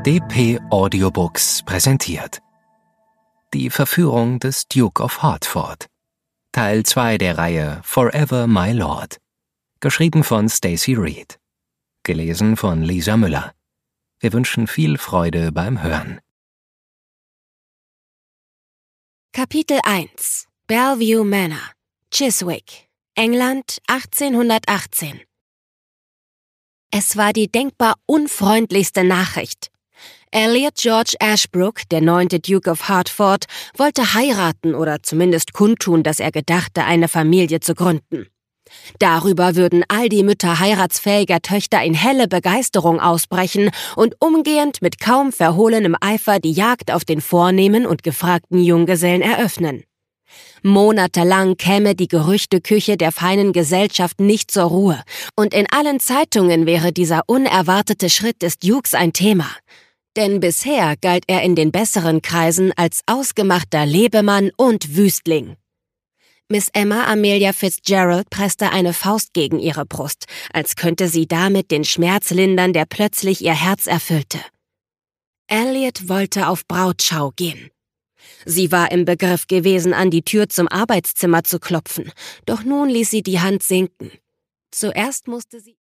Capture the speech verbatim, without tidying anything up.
D P Audiobooks präsentiert Die Verführung des Duke of Hertford, Teil zwei der Reihe Forever My Lord, geschrieben von Stacey Reed, gelesen von Lisa Müller. Wir wünschen viel Freude beim Hören. Kapitel eins Bellevue Manor, Chiswick, England achtzehnhundertachtzehn. Es war die denkbar unfreundlichste Nachricht. Elliot George Ashbrook, der neunte Duke of Hertford, wollte heiraten oder zumindest kundtun, dass er gedachte, eine Familie zu gründen. Darüber würden all die Mütter heiratsfähiger Töchter in helle Begeisterung ausbrechen und umgehend mit kaum verhohlenem Eifer die Jagd auf den vornehmen und gefragten Junggesellen eröffnen. Monatelang käme die Gerüchteküche der feinen Gesellschaft nicht zur Ruhe, und in allen Zeitungen wäre dieser unerwartete Schritt des Dukes ein Thema. Denn bisher galt er in den besseren Kreisen als ausgemachter Lebemann und Wüstling. Miss Emma Amelia Fitzgerald presste eine Faust gegen ihre Brust, als könnte sie damit den Schmerz lindern, der plötzlich ihr Herz erfüllte. Elliot wollte auf Brautschau gehen. Sie war im Begriff gewesen, an die Tür zum Arbeitszimmer zu klopfen, doch nun ließ sie die Hand sinken. Zuerst musste sie